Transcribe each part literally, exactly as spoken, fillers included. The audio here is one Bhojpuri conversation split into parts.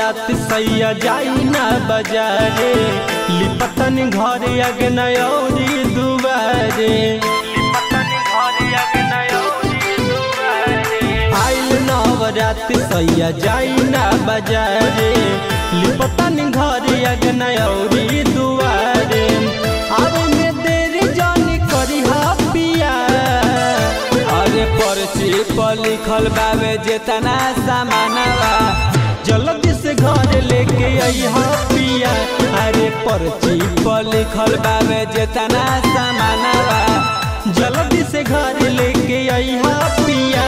नवरात सैया जाई ना बजारे लिपतन घर अगनयौरी दुआरे आइल नवरात सैया जाई ना बजारे लिपतन घर अगनयौरी दुआरे आवे में देरी जानी करी पिया अरे पर्ची पर लिखल बावे जेतना सामानवा जल्दी से घर लेके अइहा पिया अरे पर्ची पर लिखल बावे जेतना सामानवा जल्दी से घर लेके अइहा पिया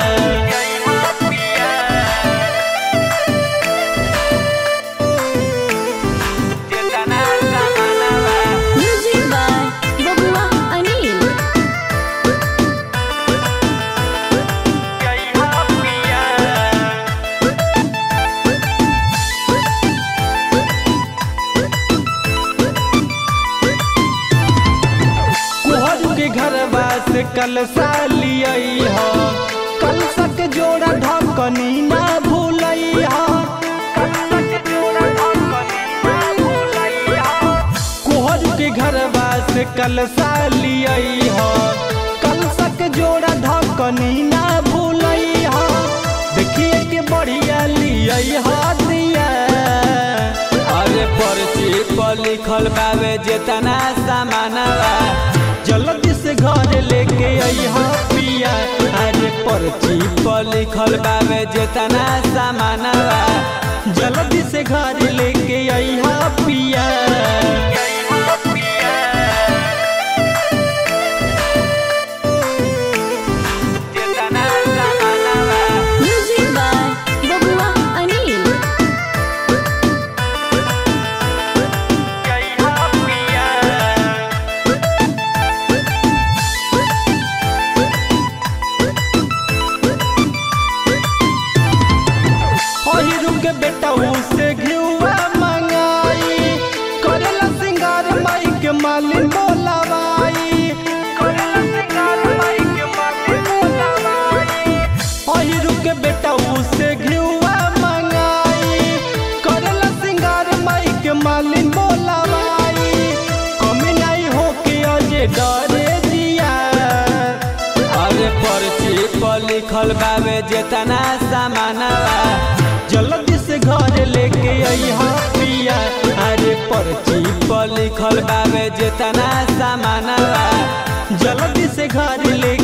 घरवा से कलसा लियई हो कलसा के जोड़ा ढकनी ना भूलई हो कोहर के घरवा से कलसा लियई हो कलसा के जोड़ा ढकनी ना भूलई हो देखिए के बढ़िया लियई हो दिया अरे पर्ची पर लिखल बावे जेतना सामानवा जल्दी से घर लेके अइहा पिया अरे पर्ची पर लिखल बावे जेतना सामानवा जल्दी से घर लेके अइहा पिया के बेटा उसे घिउआ मंगाई करेला सिंगार माई के मालिन बोलावाई करेला सिंगार माई के मालिन बोलावाई ओहिरु के बेटा उसे घिउआ मंगाई करेला सिंगार माई के मालिन बोलावाई कमी नहीं हो के अजे डरे जिया अरे पर्ची पर लिखल बावे जेतना सामानवा जल्दी से घर लेके अइहा पिया अरे पर्ची पर लिखल बावे जेतना सामानवा जल्दी से घर लेके